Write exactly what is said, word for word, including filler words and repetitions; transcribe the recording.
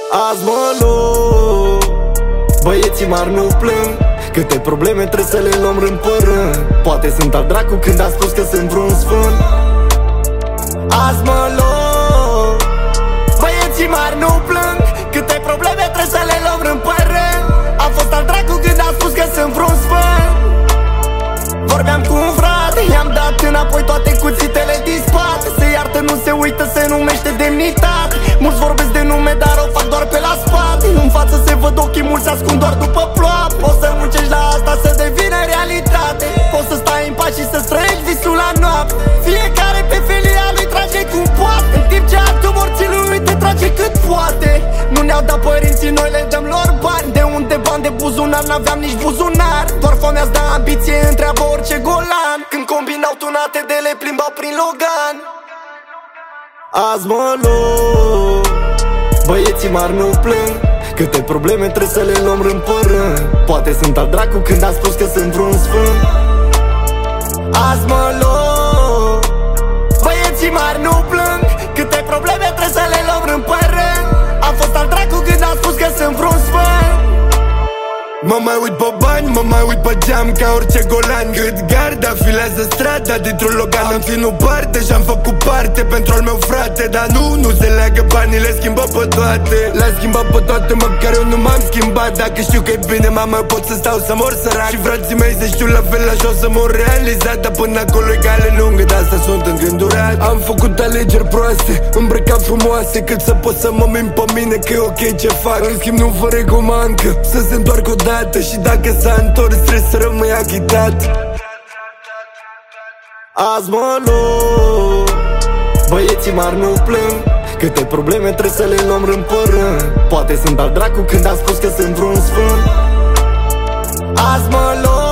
Azi mă lup, băieții mari nu plâng. Câte probleme trebuie să le luăm rând pe rând. Poate sunt al dracu când a spus că sunt vreun sfânt. Azi mă lup, băieții mari nu plâng. Câte probleme trebuie să le luăm rând pe rând. Am fost al dracu când a spus că sunt vreun sfânt. Vorbeam cu un frate, i-am dat înapoi toate cuțitele din spate. Se iartă, nu se uită, se numește demnitate. Mulți vorbesc de nume, dar o fac doar pe la spate. În față se văd ochii, mulți se ascund doar după ploapă. Poți să muncești la asta să devină realitate. Poți să stai în pace și să străiești visul la noapte. Fiecare pe felia lui trage cum poate, în timp ce altul morții lui te trage cât poate. Nu ne-au dat părinții, noi le dăm lor bani. De unde bani de buzunar, n-aveam nici buzunar. Doar foamea-ți dă ambiție, întreabă orice golan. Când combinau tunate de le plimbau prin Logan. Azi mă lup, băieții mari nu plâng. Câte probleme trebuie să le luăm rând pe rând. Poate sunt al dracu când a spus că sunt vreun sfânt. Azi mă lup, băieții mari nu plâng. Câte probleme trebuie să le luăm rând pe rând. Am fost al dracu când a spus că sunt vreun sfânt. Mă mai uit pe bani, mă mai uit pe geam ca orice golan. Cât garda filează strada dintr-un Logan. Am ținut parte și-am făcut parte pentru al meu frate. Dar nu, nu se leagă banii, le schimbă pe toate. Le-am schimbat pe toate, măcar eu nu m-am schimbat. Dacă știu că e bine, mama, eu pot să stau să mor sărac. Și frații mei să știu la fel așa o să mor realizat. Dar până acolo e cale lungă, de asta sunt îngândurat. Am făcut alegeri proaste, îmbrăcat frumoase, cât să pot să mă mint pe mine că e ok ce fac. În schimb nu vă recomand că să se întoarcă odată. Și dacă s-a întors, trebuie să rămâi achitat. Azi mă lup, băieții mari nu plâng. Câte probleme trebuie să le luăm rând pe rând. Poate sunt al dracu când a spus că sunt vreun sfânt. Azi mă lup,